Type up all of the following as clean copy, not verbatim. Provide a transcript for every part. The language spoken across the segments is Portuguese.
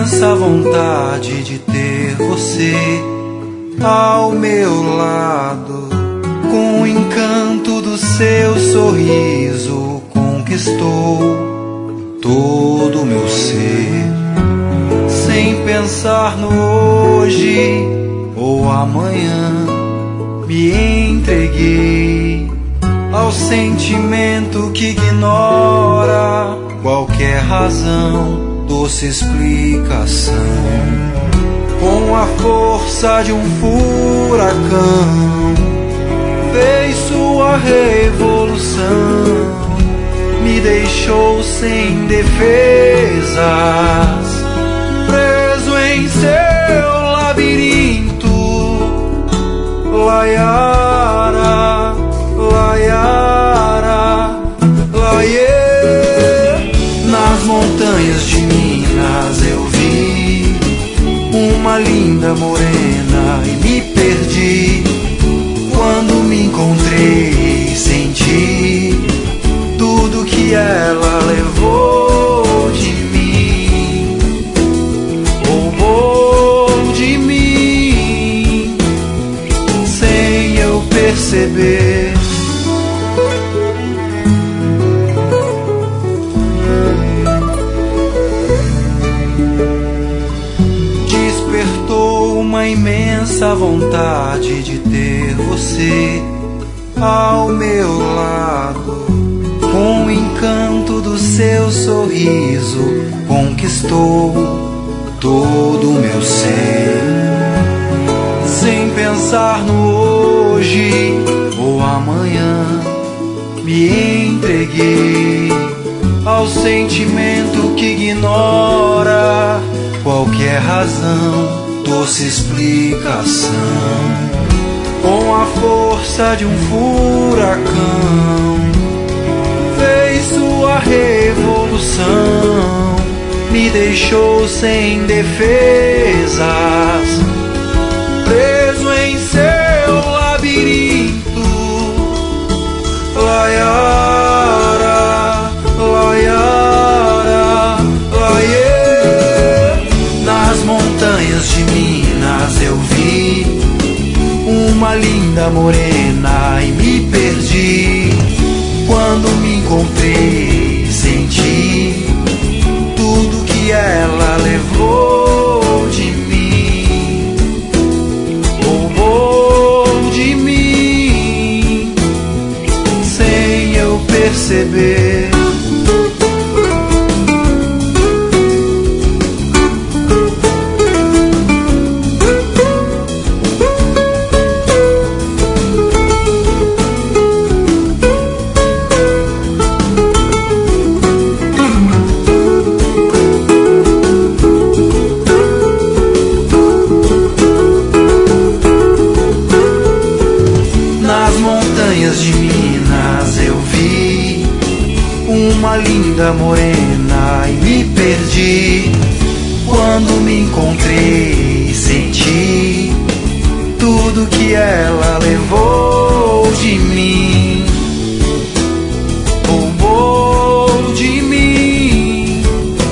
imensa vontade de ter você ao meu lado. Com o encanto do seu sorriso conquistou todo o meu ser. Sem pensar no hoje ou amanhã, me entreguei ao sentimento que ignora qualquer razão, doce explicação. Com a força de um furacão, fez sua revolução, me deixou sem defesas, preso em seu labirinto. Laiara, laiara, laiê. Nas montanhas de Minas eu vi uma linda morena e me perdi. Quando me encontrei, senti tudo que ela levou de mim, roubou de mim, sem eu perceber. Despertou uma imensa vontade de ter você ao meu lado. Com o encanto do seu sorriso conquistou todo o meu ser. Sem pensar no hoje ou amanhã, me entreguei ao sentimento que ignora qualquer razão, doce explicação. Com a força de um furacão, fez sua revolução, me deixou sem defesas, preso em seu labirinto. Laiara, laiara, laiê. Nas montanhas de Minas eu vi uma linda morena e me perdi. Quando me encontrei, senti tudo que ela levou de mim, roubou de mim, sem eu perceber. De Minas eu vi uma linda morena e me perdi. Quando me encontrei, senti tudo que ela levou de mim, roubou de mim,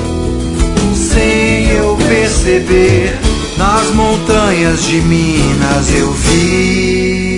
sem eu perceber. Nas montanhas de Minas eu vi